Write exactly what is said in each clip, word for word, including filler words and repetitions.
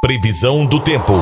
Previsão do tempo.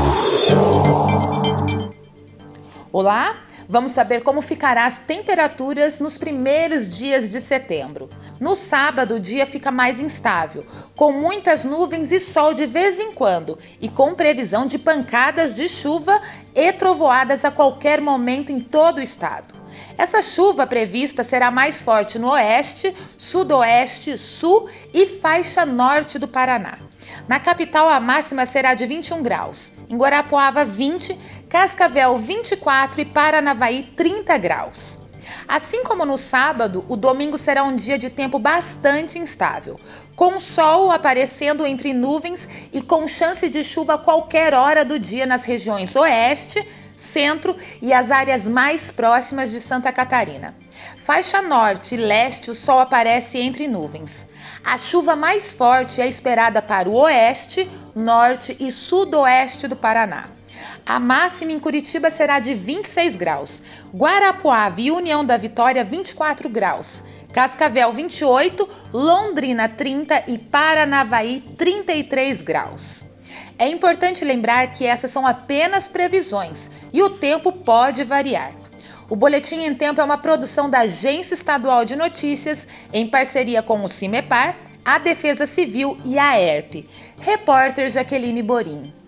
Olá, vamos saber como ficarão as temperaturas nos primeiros dias de setembro. No sábado, o dia fica mais instável, com muitas nuvens e sol de vez em quando, e com previsão de pancadas de chuva e trovoadas a qualquer momento em todo o estado. Essa chuva prevista será mais forte no oeste, sudoeste, sul e faixa norte do Paraná. Na capital, a máxima será de vinte e um graus, em Guarapuava vinte, Cascavel vinte e quatro e Paranavaí trinta graus. Assim como no sábado, o domingo será um dia de tempo bastante instável, com sol aparecendo entre nuvens e com chance de chuva a qualquer hora do dia nas regiões oeste, centro e as áreas mais próximas de Santa Catarina. Faixa norte e leste, o sol aparece entre nuvens. A chuva mais forte é esperada para o oeste, norte e sudoeste do Paraná. A máxima em Curitiba será de vinte e seis graus, Guarapuava e União da Vitória vinte e quatro graus, Cascavel vinte e oito, Londrina trinta e Paranavaí trinta e três graus. É importante lembrar que essas são apenas previsões e o tempo pode variar. O Boletim em Tempo é uma produção da Agência Estadual de Notícias em parceria com o CIMEPAR, a Defesa Civil e a E R P. Repórter Jaqueline Borim.